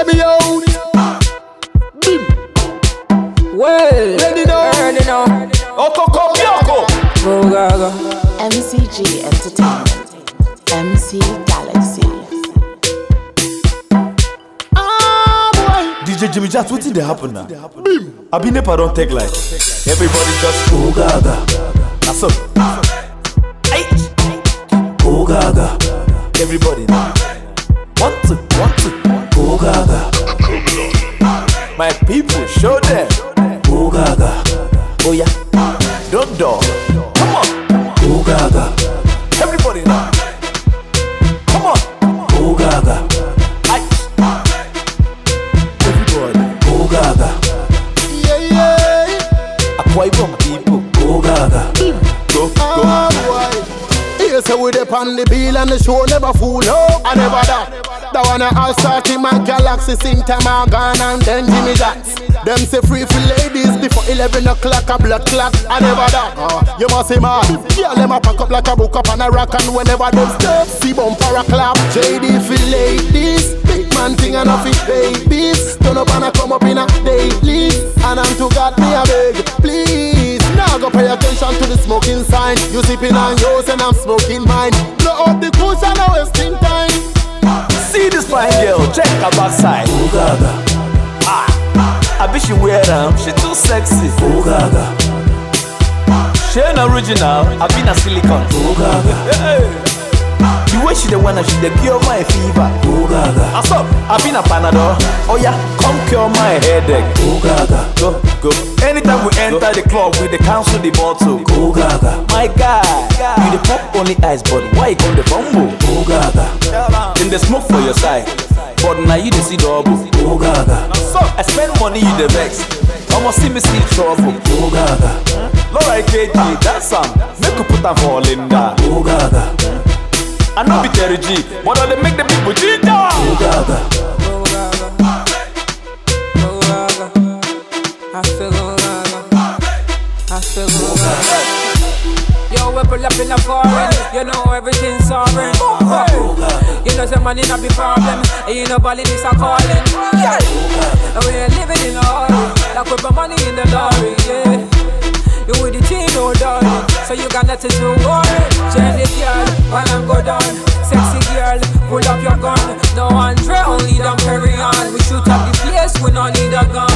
Check me out. Bim. Well, Ready now. ready now. Okoko Bioko. Go Gaga. MCG Entertainment, MC Galaxy. DJ Jimmy Jazz, what did happen now? Bim. I been never don't take like. Everybody just go gaga. That's up. Hey. Go gaga. Everybody now. One, two, go gaga. My people, show them. Go gaga. Oh yeah. Don't dog. Come on. Go gaga. Everybody now. Come on. Go gaga. Go gaga. Yeah, yeah. Akwa Ibom people. Go gaga. Go. Boy. Here say we dey on the bill and the show never fool. No, I never that. That one all start in my Galaxy, sing time I gone and then Jimmy Jazz. Them say free for ladies before 11 o'clock a blood clock. I never that. You must say mad. Yeah, them a pack up like a book up and a rock and whenever them step, see bumper a clap. JD for ladies, big man thing and off it babies. Turn up and I come up in a daily. And I'm to God me a beg, please. Now go pay attention to the smoking sign. You sipping on yours and I'm smoking mine. Blow up the cool and I'm wasting time. See this fine girl, check her backside. Oh gaga. I bet she wear them, she too sexy. Oh gaga. She ain't original, I been a silicone. Oh gaga. Hey. The way she the one she the cure my fever. Oh gaga. What's up? I been a Panadol. Oh yeah, come cure my headache. Oh gaga. Go. Anytime we enter the club, we the cancel the bottle. Oh gaga. My guy, you the pop only ice, but why you come the bumble? Oh gaga. In the smoke for your side, but now you the see double. Oh gaga. So I spend money, you the vex. Almost see me see trouble. Oh gaga. Alright KG, that's some. Make you put a fall in that. Oh gaga. I know be Terry G, but they make the people ginger. Oh gaga. Go Gaga. Go Gaga. I feel go Gaga. I feel go Gaga. Yo, we pull up in the foreign. You know everything's sovereign. You know some money not be problem. And you know nobody is a calling. Yeah. And we ain't living in a hurry. Like we put money in the lorry. Yeah. You with the team, no darling. So you got nothing to worry. Jenny girl, while I'm go down. Sexy girl, pull up your gun. No Andre, only them carry on. We shoot up the place, we don't need a gun.